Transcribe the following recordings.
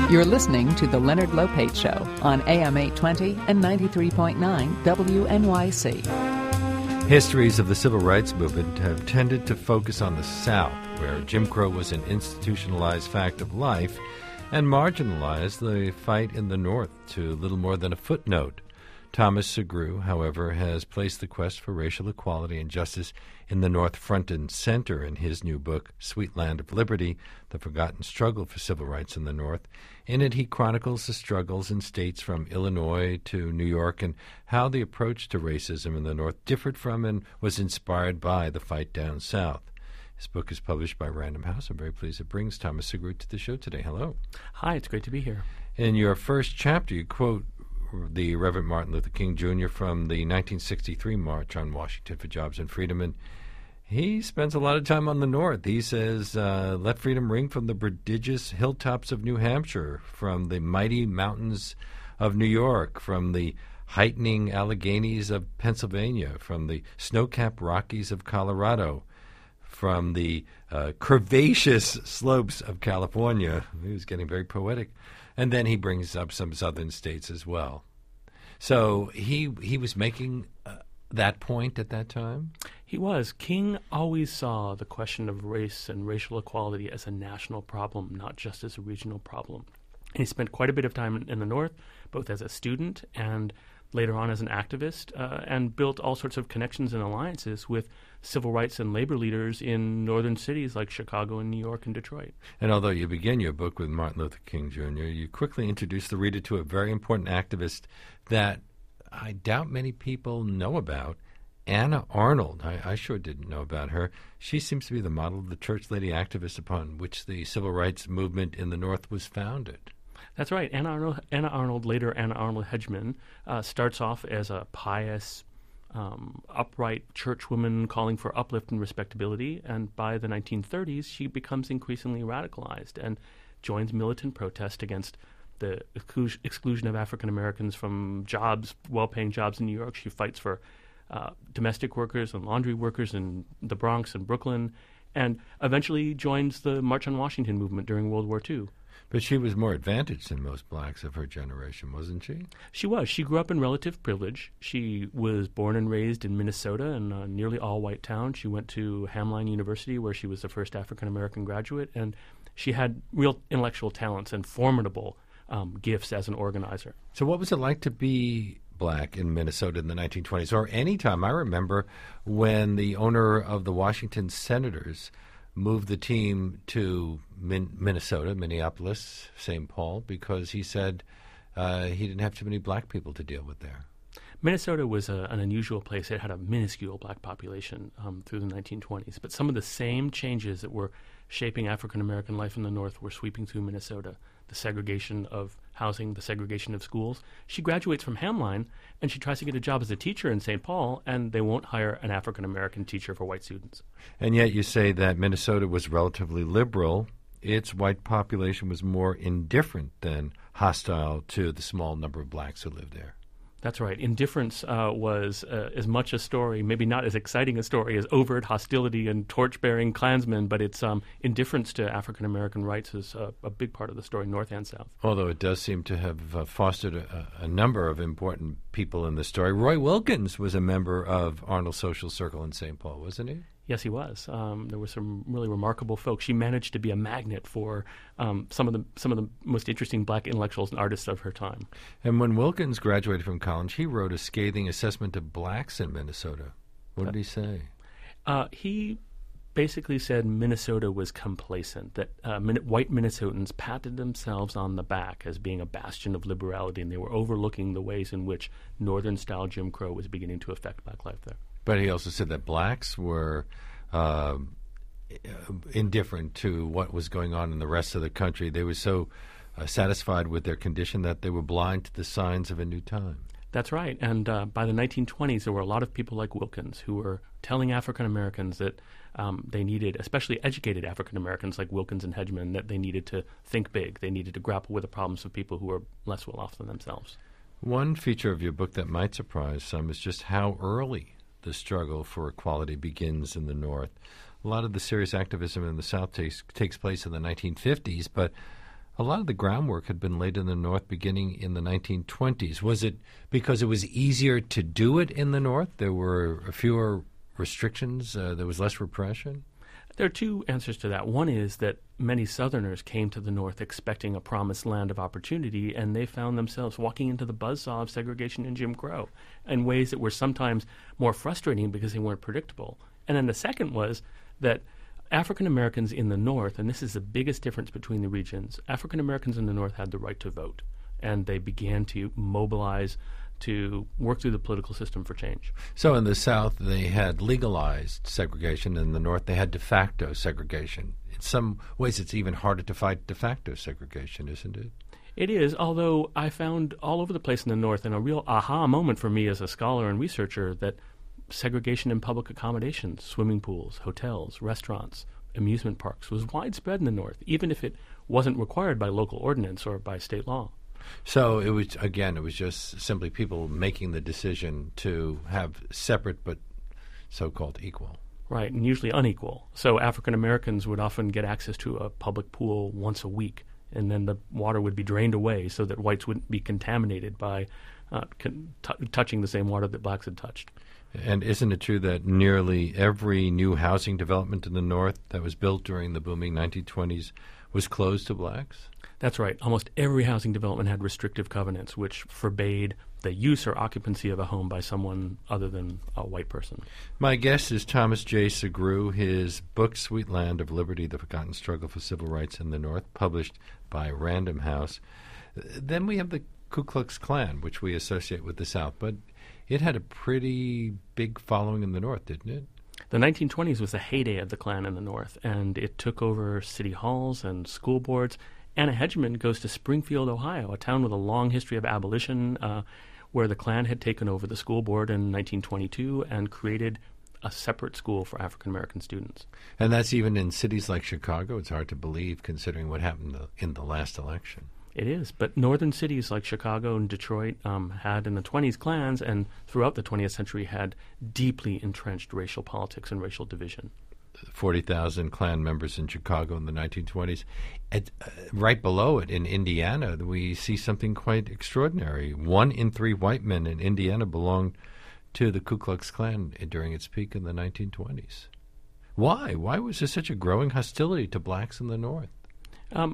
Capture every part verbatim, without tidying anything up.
You're listening to The Leonard Lopate Show on A M eight twenty and ninety-three point nine W N Y C. Histories of the civil rights movement have tended to focus on the South, where Jim Crow was an institutionalized fact of life, and marginalized the fight in the North to little more than a footnote. Thomas Sugrue, however, has placed the quest for racial equality and justice in the North front and center in his new book, Sweet Land of Liberty, The Forgotten Struggle for Civil Rights in the North. In it, he chronicles the struggles in states from Illinois to New York and how the approach to racism in the North differed from and was inspired by the fight down South. His book is published by Random House. I'm very pleased it brings Thomas Sugrue to the show today. Hello. Hi, it's great to be here. In your first chapter, you quote the Reverend Martin Luther King Junior from the nineteen sixty-three March on Washington for Jobs and Freedom, and he spends a lot of time on the North. He says, uh, let freedom ring from the prodigious hilltops of New Hampshire, from the mighty mountains of New York, from the heightening Alleghenies of Pennsylvania, from the snow-capped Rockies of Colorado, from the uh, curvaceous slopes of California. He was getting very poetic. And then he brings up some southern states as well. So he he was making uh, that point at that time? He was. King always saw the question of race and racial equality as a national problem, not just as a regional problem. And he spent quite a bit of time in, in the North, both as a student and later on as an activist, uh, and built all sorts of connections and alliances with civil rights and labor leaders in northern cities like Chicago and New York and Detroit. And although you begin your book with Martin Luther King Junior, you quickly introduce the reader to a very important activist that I doubt many people know about, Anna Arnold. I, I sure didn't know about her. She seems to be the model of the church lady activist upon which the civil rights movement in the North was founded. That's right. Anna Arnold, Anna Arnold later Anna Arnold Hedgeman, uh, starts off as a pious, um, upright churchwoman calling for uplift and respectability, and by the nineteen thirties, she becomes increasingly radicalized and joins militant protest against the exclu- exclusion of African Americans from jobs, well-paying jobs in New York. She fights for uh, domestic workers and laundry workers in the Bronx and Brooklyn, and eventually joins the March on Washington movement during World War Two. But she was more advantaged than most blacks of her generation, wasn't she? She was. She grew up in relative privilege. She was born and raised in Minnesota in a nearly all-white town. She went to Hamline University, where she was the first African-American graduate, and she had real intellectual talents and formidable um, gifts as an organizer. So what was it like to be black in Minnesota in the nineteen twenties, or any time? I remember when the owner of the Washington Senators moved the team to Min- Minnesota, Minneapolis, Saint Paul, because he said uh, he didn't have too many black people to deal with there. Minnesota was a, an unusual place. It had a minuscule black population um, through the nineteen twenties, but some of the same changes that were shaping African-American life in the North were sweeping through Minnesota. The segregation of housing, the segregation of schools. She graduates from Hamline, and she tries to get a job as a teacher in Saint Paul, and they won't hire an African-American teacher for white students. And yet you say that Minnesota was relatively liberal. Its white population was more indifferent than hostile to the small number of blacks who lived there. That's right. Indifference uh, was uh, as much a story, maybe not as exciting a story as overt hostility and torch-bearing Klansmen, but its um, indifference to African-American rights is uh, a big part of the story, North and South. Although it does seem to have uh, fostered a, a number of important people in the story. Roy Wilkins was a member of Arnold's social circle in Saint Paul, wasn't he? Yes, he was. Um, there were some really remarkable folks. She managed to be a magnet for um, some of the some of the most interesting black intellectuals and artists of her time. And when Wilkins graduated from college, he wrote a scathing assessment of blacks in Minnesota. What did he say? Uh, he basically said Minnesota was complacent, that uh, min- white Minnesotans patted themselves on the back as being a bastion of liberality, and they were overlooking the ways in which Northern-style Jim Crow was beginning to affect black life there. But he also said that blacks were uh, indifferent to what was going on in the rest of the country. They were so uh, satisfied with their condition that they were blind to the signs of a new time. That's right. And uh, by the nineteen twenties, there were a lot of people like Wilkins who were telling African Americans that um, they needed, especially educated African Americans like Wilkins and Hedgeman, that they needed to think big. They needed to grapple with the problems of people who were less well off than themselves. One feature of your book that might surprise some is just how early the struggle for equality begins in the North. A lot of the serious activism in the South takes, takes place in the nineteen fifties, but A lot of the groundwork had been laid in the North beginning in the nineteen twenties. Was it because it was easier to do it in the North? There were fewer restrictions? Uh, there was less repression? There are two answers to that. One is that many Southerners came to the North expecting a promised land of opportunity, and they found themselves walking into the buzzsaw of segregation and Jim Crow in ways that were sometimes more frustrating because they weren't predictable. And then the second was that African Americans in the North, and this is the biggest difference between the regions, African Americans in the North had the right to vote, and they began to mobilize to work through the political system for change. So in the South, they had legalized segregation. In the North, they had de facto segregation. In some ways, it's even harder to fight de facto segregation, isn't it? It is, although I found all over the place in the North, and a real aha moment for me as a scholar and researcher, that segregation in public accommodations, swimming pools, hotels, restaurants, amusement parks, was widespread in the North, even if it wasn't required by local ordinance or by state law. So it was, again, it was just simply people making the decision to have separate but so-called equal. Right, and usually unequal. So African Americans would often get access to a public pool once a week, and then the water would be drained away so that whites wouldn't be contaminated by uh, con- t- touching the same water that blacks had touched. And isn't it true that nearly every new housing development in the North that was built during the booming nineteen twenties was closed to blacks? That's right. Almost every housing development had restrictive covenants which forbade the use or occupancy of a home by someone other than a white person. My guest is Thomas J. Sugrue. His book, Sweet Land of Liberty, The Forgotten Struggle for Civil Rights in the North, published by Random House. Then we have the Ku Klux Klan, which we associate with the South, but it had a pretty big following in the North, didn't it? The nineteen twenties was the heyday of the Klan in the North, and it took over city halls and school boards. Anna Hedgeman goes to Springfield, Ohio, a town with a long history of abolition, uh, where the Klan had taken over the school board in nineteen twenty-two and created a separate school for African-American students. And that's even in cities like Chicago. It's hard to believe, considering what happened in the last election. It is, but northern cities like Chicago and Detroit um, had in the twenties Klans, and throughout the twentieth century had deeply entrenched racial politics and racial division. forty thousand Klan members in Chicago in the nineteen twenties. At, uh, right below it in Indiana, we see something quite extraordinary. One in three white men in Indiana belonged to the Ku Klux Klan during its peak in the nineteen twenties. Why? Why was there such a growing hostility to blacks in the North? Um,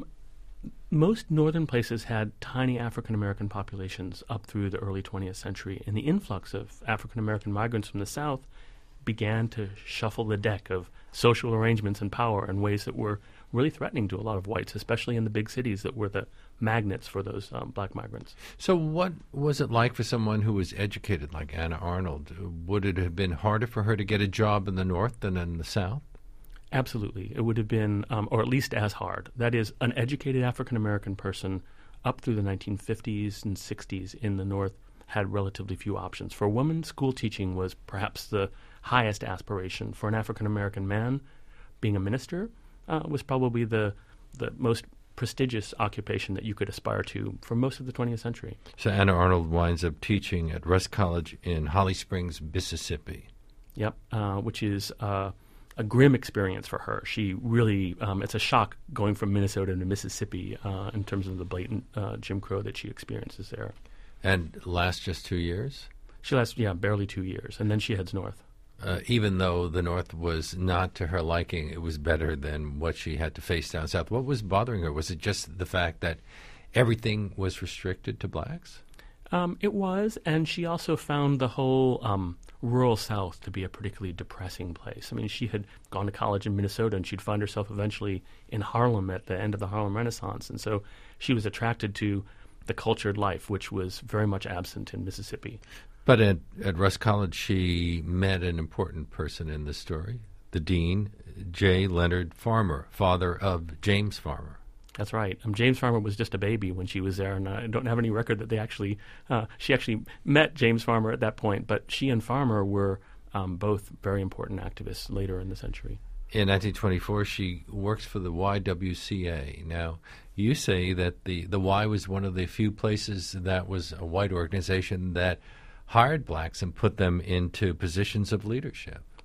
most northern places had tiny African-American populations up through the early twentieth century, and the influx of African-American migrants from the South began to shuffle the deck of social arrangements and power in ways that were really threatening to a lot of whites, especially in the big cities that were the magnets for those um, black migrants. So what was it like for someone who was educated like Anna Arnold? Would it have been harder for her to get a job in the North than in the South? Absolutely. It would have been, um, or at least as hard. That is, an educated African-American person up through the nineteen fifties and sixties in the North had relatively few options. For a woman, school teaching was perhaps the highest aspiration. For an African-American man, being a minister uh, was probably the the most prestigious occupation that you could aspire to for most of the twentieth century. So Anna Arnold winds up teaching at Rusk College in Holly Springs, Mississippi. Yep, uh, which is uh, a grim experience for her. She really, um, it's a shock going from Minnesota to Mississippi uh, in terms of the blatant uh, Jim Crow that she experiences there. And lasts just two years? She lasts, yeah, barely two years, and then she heads north. Uh, even though the North was not to her liking, it was better than what she had to face down south. What was bothering her? Was it just the fact that everything was restricted to blacks? Um, it was, and she also found the whole um, rural South to be a particularly depressing place. I mean, she had gone to college in Minnesota, and she'd find herself eventually in Harlem at the end of the Harlem Renaissance, and so she was attracted to the cultured life, which was very much absent in Mississippi. But at, at Rusk College, she met an important person in the story, the dean, J. Leonard Farmer, father of James Farmer. That's right. Um, James Farmer was just a baby when she was there, and I don't have any record that they actually, uh, she actually met James Farmer at that point, but she and Farmer were um, both very important activists later in the century. In nineteen twenty-four, she works for the Y W C A. Now, you say that the, the Y was one of the few places that was a white organization that hired blacks and put them into positions of leadership.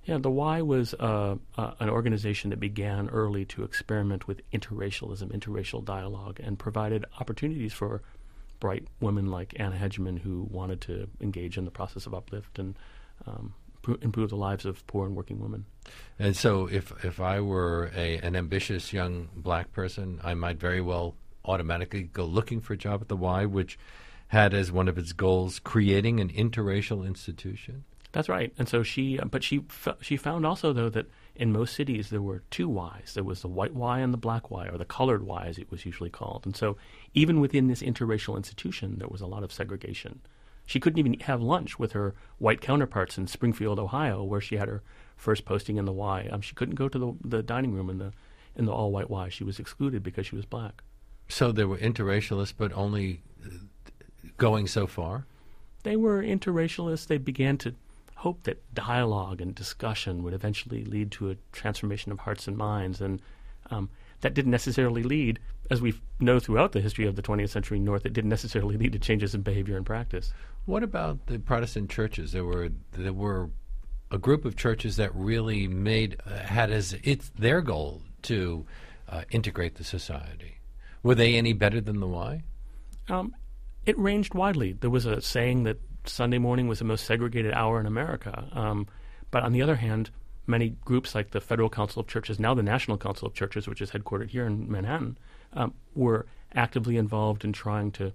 Yeah, the Y was uh, uh, an organization that began early to experiment with interracialism, interracial dialogue, and provided opportunities for bright women like Anna Hedgeman who wanted to engage in the process of uplift and um, pr- improve the lives of poor and working women. And so if if I were a an ambitious young black person, I might very well automatically go looking for a job at the Y, which had as one of its goals creating an interracial institution. That's right. And so she, but she f- she found also, though, that in most cities there were two Ys. There was the white Y and the black Y, or the colored Y, as it was usually called. And so even within this interracial institution, there was a lot of segregation. She couldn't even have lunch with her white counterparts in Springfield, Ohio, where she had her first posting in the Y. Um, she couldn't go to the, the dining room in the in the all-white Y. She was excluded because she was black. So they were interracialists, but only going so far? They were interracialists. They began to hope that dialogue and discussion would eventually lead to a transformation of hearts and minds. And um, that didn't necessarily lead, as we know throughout the history of the twentieth century North, it didn't necessarily lead to changes in behavior and practice. What about the Protestant churches? There were there were a group of churches that really made uh, had as it's their goal to uh, integrate the society. Were they any better than the Y? Um, it ranged widely. There was a saying that Sunday morning was the most segregated hour in America. Um, but on the other hand, many groups like the Federal Council of Churches, now the National Council of Churches, which is headquartered here in Manhattan, um, were actively involved in trying to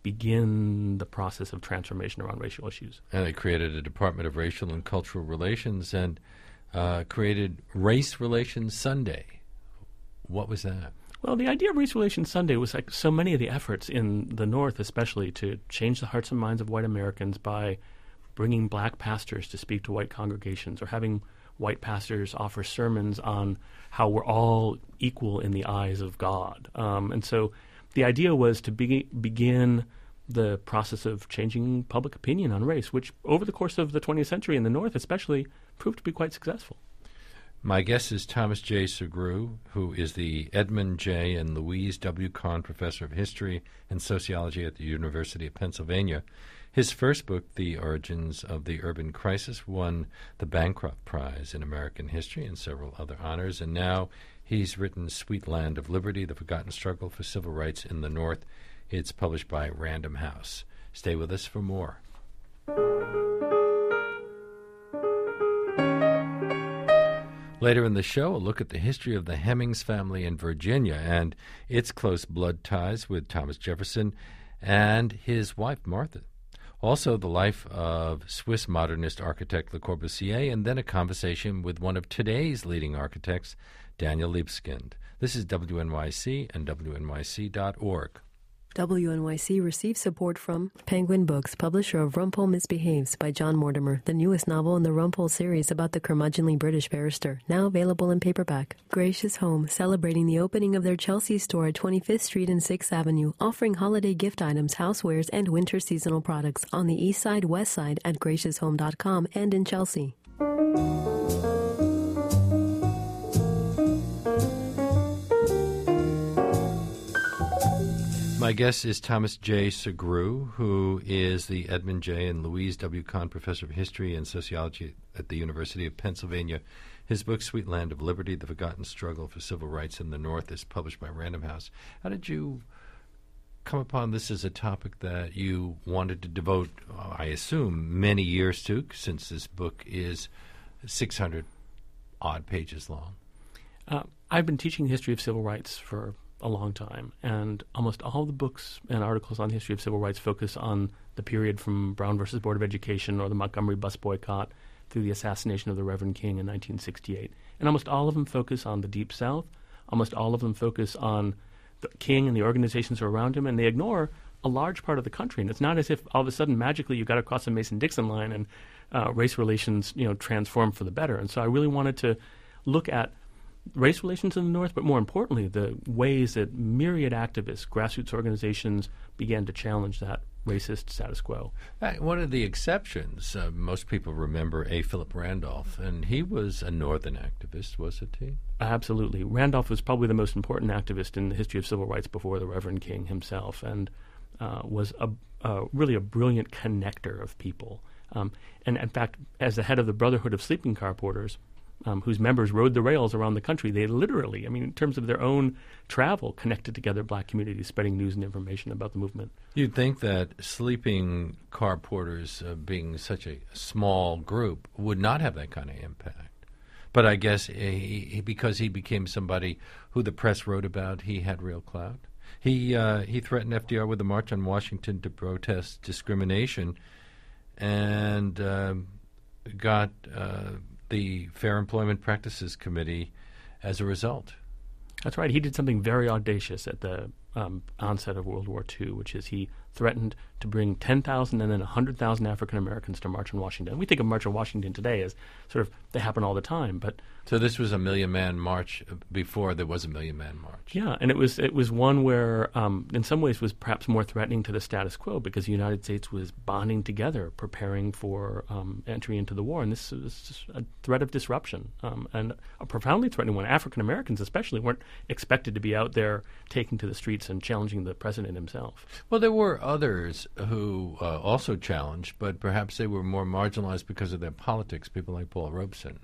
begin the process of transformation around racial issues. And they created a Department of Racial and Cultural Relations and uh, created Race Relations Sunday. What was that? Well, the idea of Race Relations Sunday was like so many of the efforts in the North, especially to change the hearts and minds of white Americans by bringing black pastors to speak to white congregations, or having white pastors offer sermons on how we're all equal in the eyes of God. Um, and so the idea was to be- begin the process of changing public opinion on race, which over the course of the twentieth century in the North especially proved to be quite successful. My guest is Thomas J. Sugrue, who is the Edmund J. and Louise W. Kahn Professor of History and Sociology at the University of Pennsylvania. His first book, The Origins of the Urban Crisis, won the Bancroft Prize in American History and several other honors, and now he's written Sweet Land of Liberty, The Forgotten Struggle for Civil Rights in the North. It's published by Random House. Stay with us for more. Later in the show, a look at the history of the Hemings family in Virginia and its close blood ties with Thomas Jefferson and his wife, Martha. Also, the life of Swiss modernist architect Le Corbusier, and then a conversation with one of today's leading architects, Daniel Libeskind. This is W N Y C and W N Y C dot org. W N Y C receives support from Penguin Books, publisher of Rumpole Misbehaves by John Mortimer, the newest novel in the Rumpole series about the curmudgeonly British barrister, now available in paperback. Gracious Home, celebrating the opening of their Chelsea store at twenty-fifth Street and sixth Avenue, offering holiday gift items, housewares, and winter seasonal products on the east side, west side at gracious home dot com and in Chelsea. My guest is Thomas J. Sugrue, who is the Edmund J. and Louise W. Kahn Professor of History and Sociology at the University of Pennsylvania. His book, Sweet Land of Liberty, The Forgotten Struggle for Civil Rights in the North, is published by Random House. How did you come upon this as a topic that you wanted to devote, uh, I assume, many years to, since this book is six hundred odd pages long? Uh, I've been teaching the history of civil rights for a long time, and almost all the books and articles on the history of civil rights focus on the period from Brown versus Board of Education or the Montgomery bus boycott through the assassination of the Reverend King in nineteen sixty-eight. And almost all of them focus on the Deep South. Almost all of them focus on the King and the organizations around him, and they ignore a large part of the country. And it's not as if all of a sudden magically you got across the Mason-Dixon line and uh, race relations, you know, transformed for the better. And so I really wanted to look at race relations in the North, but more importantly, the ways that myriad activists, grassroots organizations began to challenge that racist status quo. Uh, one of the exceptions, uh, most people remember A. Philip Randolph, and he was a Northern activist, wasn't he? Absolutely. Randolph was probably the most important activist in the history of civil rights before the Reverend King himself, and uh, was a, uh, really a brilliant connector of people. Um, and in fact, as the head of the Brotherhood of Sleeping Car Porters, um, whose members rode the rails around the country, they literally, I mean, in terms of their own travel, connected together black communities, spreading news and information about the movement. You'd think that sleeping car porters, uh, being such a small group, would not have that kind of impact. But I guess he, he, because he became somebody who the press wrote about, he had real clout. He uh, he threatened F D R with a march on Washington to protest discrimination, and uh, got uh, the Fair Employment Practices Committee as a result. That's right. He did something very audacious at the um, onset of World War Two, which is he threatened to bring ten thousand and then one hundred thousand African Americans to March on Washington. We think of March on Washington today as sort of, they happen all the time, but... So this was a million-man march before there was a million-man march. Yeah, and it was it was one where, um, in some ways, was perhaps more threatening to the status quo because the United States was bonding together, preparing for um, entry into the war, and this was a threat of disruption, um, and a profoundly threatening one. African Americans especially weren't expected to be out there taking to the streets and challenging the president himself. Well, there were others who uh, also challenged, but perhaps they were more marginalized because of their politics, people like Paul Robeson.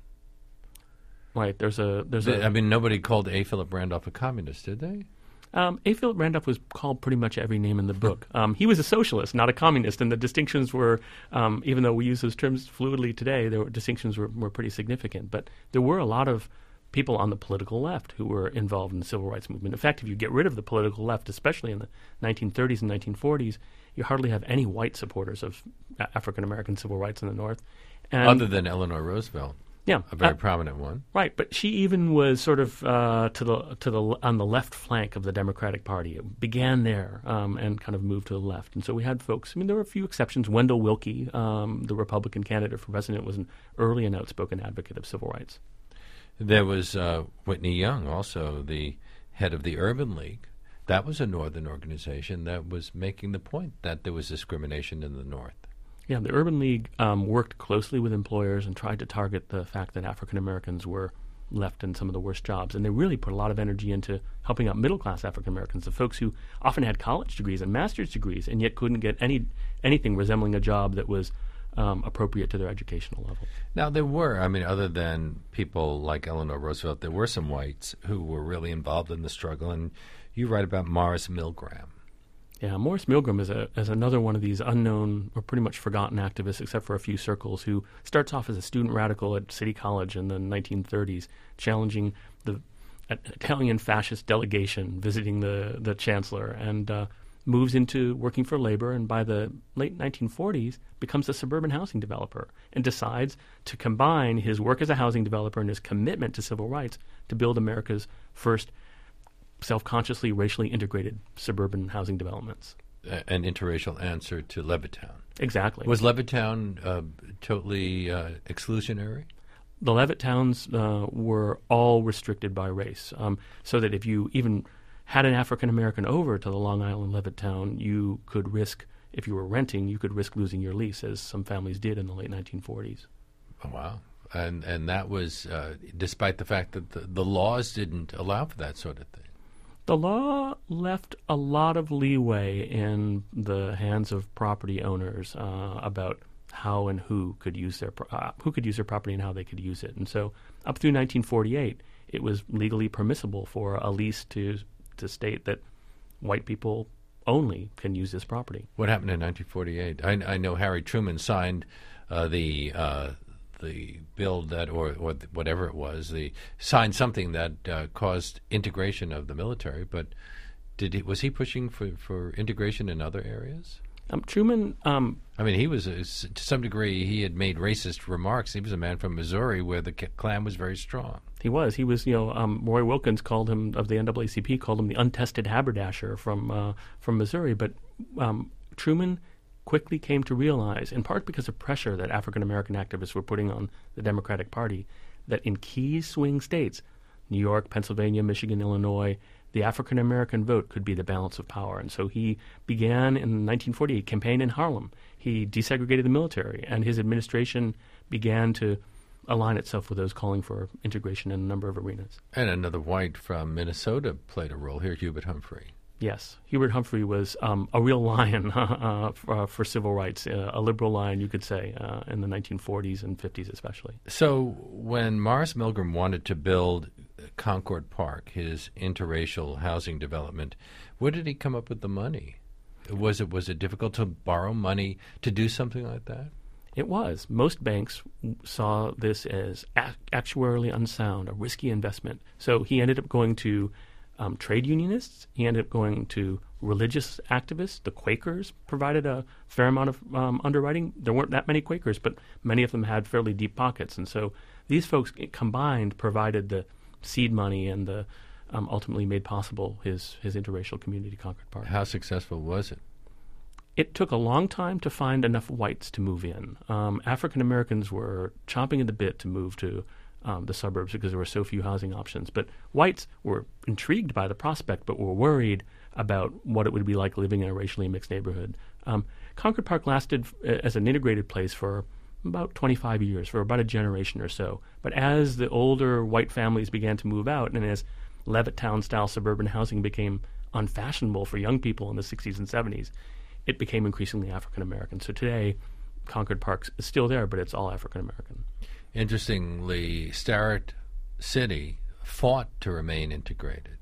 Right, there's a there's I a. mean, nobody called A. Philip Randolph a communist, did they? Um, A. Philip Randolph was called pretty much every name in the book. Um, he was a socialist, not a communist, and the distinctions were, um, even though we use those terms fluidly today, there were distinctions were, were pretty significant. But there were a lot of people on the political left who were involved in the civil rights movement. In fact, if you get rid of the political left, especially in the nineteen thirties and nineteen forties, you hardly have any white supporters of African American civil rights in the North. And Other than Eleanor Roosevelt. Yeah, a very uh, prominent one, right? But she even was sort of uh, to the to the on the left flank of the Democratic Party. It began there um, and kind of moved to the left. And so we had folks. I mean, there were a few exceptions. Wendell Willkie, um, the Republican candidate for president, was an early and outspoken advocate of civil rights. There was uh, Whitney Young, also the head of the Urban League. That was a Northern organization that was making the point that there was discrimination in the North. Yeah, the Urban League um, worked closely with employers and tried to target the fact that African Americans were left in some of the worst jobs. And they really put a lot of energy into helping out middle-class African Americans, the folks who often had college degrees and master's degrees and yet couldn't get any anything resembling a job that was um, appropriate to their educational level. Now, there were, I mean, other than people like Eleanor Roosevelt, there were some whites who were really involved in the struggle. And you write about Morris Milgram. Yeah, Morris Milgram is a is another one of these unknown or pretty much forgotten activists, except for a few circles, who starts off as a student radical at City College in the nineteen thirties, challenging the Italian fascist delegation visiting the, the chancellor, and uh, moves into working for labor, and by the late nineteen forties becomes a suburban housing developer and decides to combine his work as a housing developer and his commitment to civil rights to build America's first self-consciously racially integrated suburban housing developments. An interracial answer to Levittown. Exactly. Was Levittown uh, totally uh, exclusionary? The Levittowns uh, were all restricted by race, um, so that if you even had an African-American over to the Long Island Levittown, you could risk, if you were renting, you could risk losing your lease, as some families did in the late nineteen forties. Oh, wow. And and that was uh, despite the fact that the, the laws didn't allow for that sort of thing. The law left a lot of leeway in the hands of property owners uh, about how and who could use their pro- uh, who could use their property and how they could use it. And so, up through nineteen forty-eight, it was legally permissible for a lease to to state that white people only can use this property. What happened in nineteen forty-eight? I, I know Harry Truman signed uh, the. Uh, the bill that, or, or whatever it was, the signed something that uh, caused integration of the military, but did he, was he pushing for, for integration in other areas? Um, Truman... Um, I mean, he was, a, to some degree, he had made racist remarks. He was a man from Missouri where the Klan was very strong. He was. He was, you know, um, Roy Wilkins called him, of the N double A C P, called him the untested haberdasher from, uh, from Missouri, but um, Truman quickly came to realize, in part because of pressure that African-American activists were putting on the Democratic Party, that in key swing states, New York, Pennsylvania, Michigan, Illinois, the African-American vote could be the balance of power. And so he began in nineteen forty-eight, campaign in Harlem. He desegregated the military, and his administration began to align itself with those calling for integration in a number of arenas. And another white from Minnesota played a role here, Hubert Humphrey. Yes, Hubert Humphrey was um, a real lion uh, for, uh, for civil rights, uh, a liberal lion, you could say, uh, in the nineteen forties and fifties especially. So when Morris Milgram wanted to build Concord Park, his interracial housing development, where did he come up with the money? Was it was it difficult to borrow money to do something like that? It was. Most banks saw this as a- actuarially unsound, a risky investment. So he ended up going to um, trade unionists. He ended up going to religious activists. The Quakers provided a fair amount of um, underwriting. There weren't that many Quakers, but many of them had fairly deep pockets. And so these folks combined provided the seed money and the um, ultimately made possible his, his interracial community, Concord Park. How successful was it? It took a long time to find enough whites to move in. Um, African Americans were chomping at the bit to move to um, the suburbs because there were so few housing options. But whites were intrigued by the prospect, but were worried about what it would be like living in a racially mixed neighborhood. Um, Concord Park lasted f- as an integrated place for about twenty-five years, for about a generation or so. But as the older white families began to move out, and as Levittown-style suburban housing became unfashionable for young people in the sixties and seventies, it became increasingly African American. So today, Concord Park is still there, but it's all African American. Interestingly, Starrett City fought to remain integrated.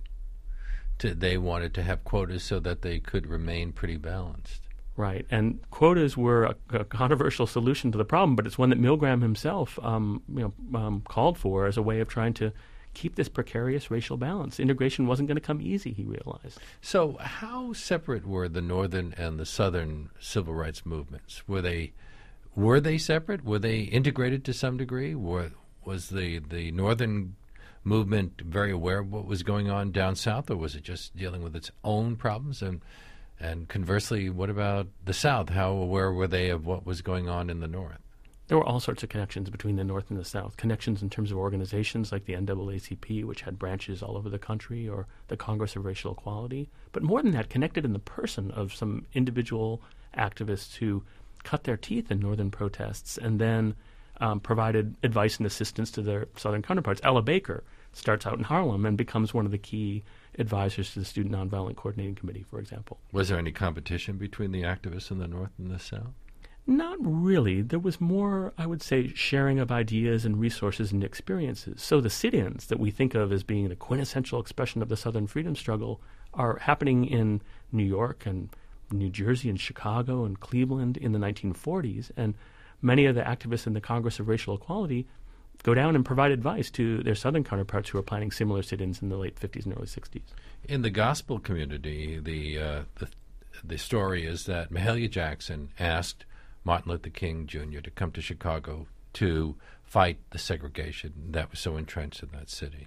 To, they wanted to have quotas so that they could remain pretty balanced. Right, and quotas were a, a controversial solution to the problem, but it's one that Milgram himself um, you know, um, called for as a way of trying to keep this precarious racial balance. Integration wasn't going to come easy, he realized. So how separate were the northern and the southern civil rights movements? Were they were they separate? Were they integrated to some degree? Were, was the, the northern movement very aware of what was going on down south, or was it just dealing with its own problems? And and conversely, what about the South? How aware were they of what was going on in the North? There were all sorts of connections between the North and the South. Connections in terms of organizations like the N double A C P, which had branches all over the country, or the Congress of Racial Equality. But more than that, connected in the person of some individual activists who cut their teeth in northern protests and then um, provided advice and assistance to their southern counterparts. Ella Baker starts out in Harlem and becomes one of the key advisors to the Student Nonviolent Coordinating Committee, for example. Was there any competition between the activists in the North and the South? Not really. There was more, I would say, sharing of ideas and resources and experiences. So the sit-ins that we think of as being the quintessential expression of the Southern freedom struggle are happening in New York and New Jersey and Chicago and Cleveland in the nineteen forties. And many of the activists in the Congress of Racial Equality go down and provide advice to their Southern counterparts who are planning similar sit-ins in the late fifties and early sixties. In the gospel community, the uh, the, the story is that Mahalia Jackson asked Martin Luther King Junior to come to Chicago to fight the segregation that was so entrenched in that city.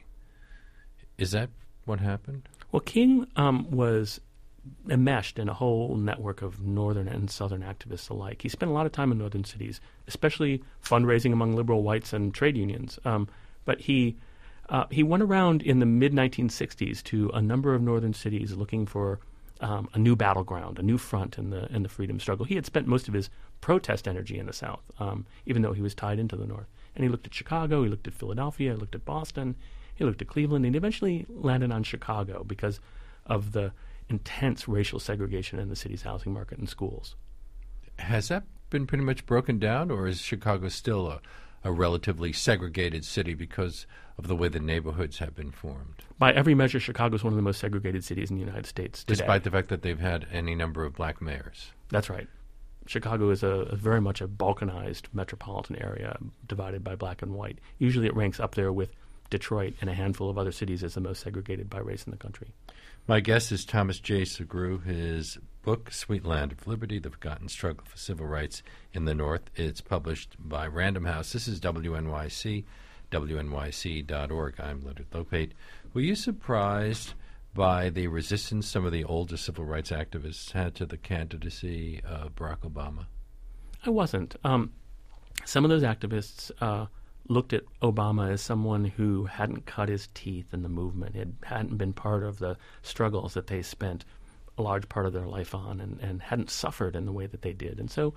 Is that what happened? Well, King um, was enmeshed in a whole network of northern and southern activists alike. He spent a lot of time in northern cities, especially fundraising among liberal whites and trade unions. Um, but he uh, he went around in the mid nineteen sixties to a number of northern cities looking for um, a new battleground, a new front in the in the freedom struggle. He had spent most of his protest energy in the South, um, even though he was tied into the North. And he looked at Chicago, he looked at Philadelphia, he looked at Boston, he looked at Cleveland, and he eventually landed on Chicago because of the intense racial segregation in the city's housing market and schools. Has that been pretty much broken down, or is Chicago still a, a relatively segregated city because of the way the neighborhoods have been formed? By every measure, Chicago is one of the most segregated cities in the United States today. Despite the fact that they've had any number of black mayors. That's right. Chicago is a, a very much a balkanized metropolitan area divided by black and white. Usually it ranks up there with Detroit and a handful of other cities as the most segregated by race in the country. My guest is Thomas J. Sugrue. His book, Sweet Land of Liberty, The Forgotten Struggle for Civil Rights in the North. It's published by Random House. This is W N Y C, W N Y C dot org. I'm Leonard Lopate. Were you surprised by the resistance some of the older civil rights activists had to the candidacy of Barack Obama? I wasn't. Um, some of those activists uh, looked at Obama as someone who hadn't cut his teeth in the movement. It hadn't been part of the struggles that they spent a large part of their life on and, and hadn't suffered in the way that they did. And so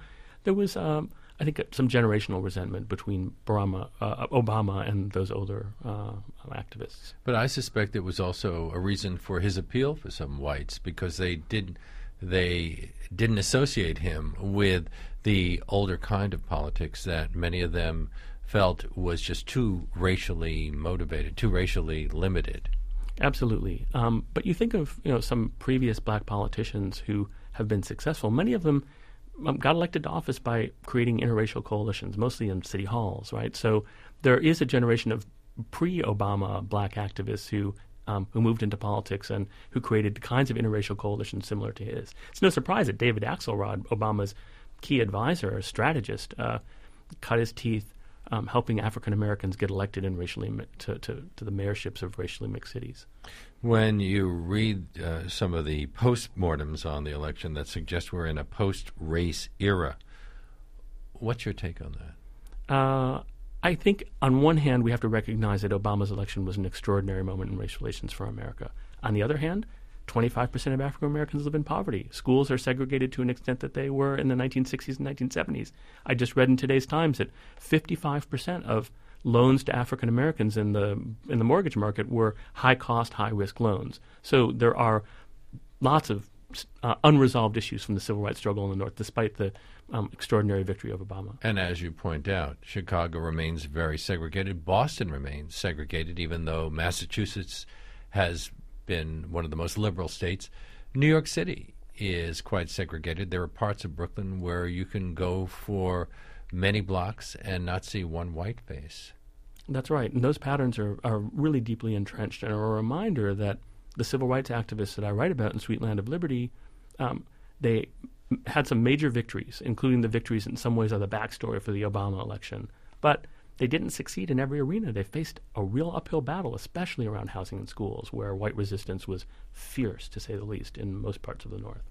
There was, um, I think, some generational resentment between Obama, uh, Obama and those older uh, activists. But I suspect it was also a reason for his appeal for some whites, because they didn't they didn't associate him with the older kind of politics that many of them felt was just too racially motivated, too racially limited. Absolutely. Um, but you think of, you know, some previous black politicians who have been successful. Many of them um, got elected to office by creating interracial coalitions, mostly in city halls, right? So there is a generation of pre-Obama black activists who um, who moved into politics and who created the kinds of interracial coalitions similar to his. It's no surprise that David Axelrod, Obama's key advisor, strategist, uh, cut his teeth Um, helping African Americans get elected in racially mi- to, to, to the mayorships of racially mixed cities. When you read uh, some of the postmortems on the election that suggest we're in a post-race era, what's your take on that? Uh, I think on one hand we have to recognize that Obama's election was an extraordinary moment in race relations for America. On the other hand, twenty-five percent of African Americans live in poverty. Schools are segregated to an extent that they were in the nineteen sixties and nineteen seventies. I just read in today's Times that fifty-five percent of loans to African Americans in the in the mortgage market were high-cost, high-risk loans. So there are lots of uh, unresolved issues from the civil rights struggle in the North, despite the um, extraordinary victory of Obama. And as you point out, Chicago remains very segregated. Boston remains segregated, even though Massachusetts has been one of the most liberal states. New York City is quite segregated. There are parts of Brooklyn where you can go for many blocks and not see one white face. That's right. And those patterns are, are really deeply entrenched and are a reminder that the civil rights activists that I write about in Sweet Land of Liberty, um, they had some major victories, including the victories in some ways are the backstory for the Obama election. But they didn't succeed in every arena. They faced a real uphill battle, especially around housing and schools, where white resistance was fierce, to say the least, in most parts of the North.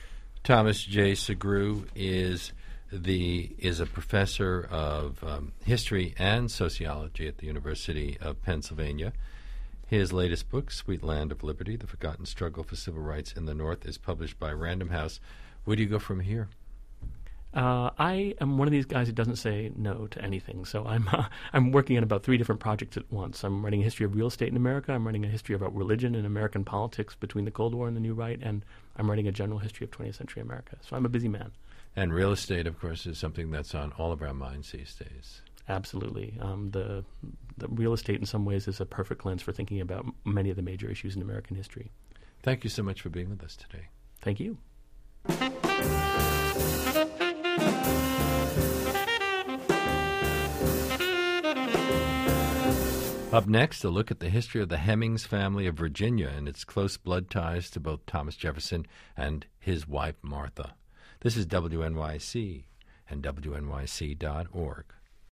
Thomas J. Sugrue is the is a professor of um, history and sociology at the University of Pennsylvania. His latest book, Sweet Land of Liberty, The Forgotten Struggle for Civil Rights in the North, is published by Random House. Where do you go from here? Uh, I am one of these guys who doesn't say no to anything. So I'm uh, I'm working on about three different projects at once. I'm writing a history of real estate in America. I'm writing a history about religion and American politics between the Cold War and the New Right. And I'm writing a general history of twentieth century America. So I'm a busy man. And real estate, of course, is something that's on all of our minds these days. Absolutely. Um, the, the real estate in some ways is a perfect lens for thinking about m- many of the major issues in American history. Thank you so much for being with us today. Thank you. Up next, a look at the history of the Hemings family of Virginia and its close blood ties to both Thomas Jefferson and his wife, Martha. This is W N Y C and W N Y C dot org.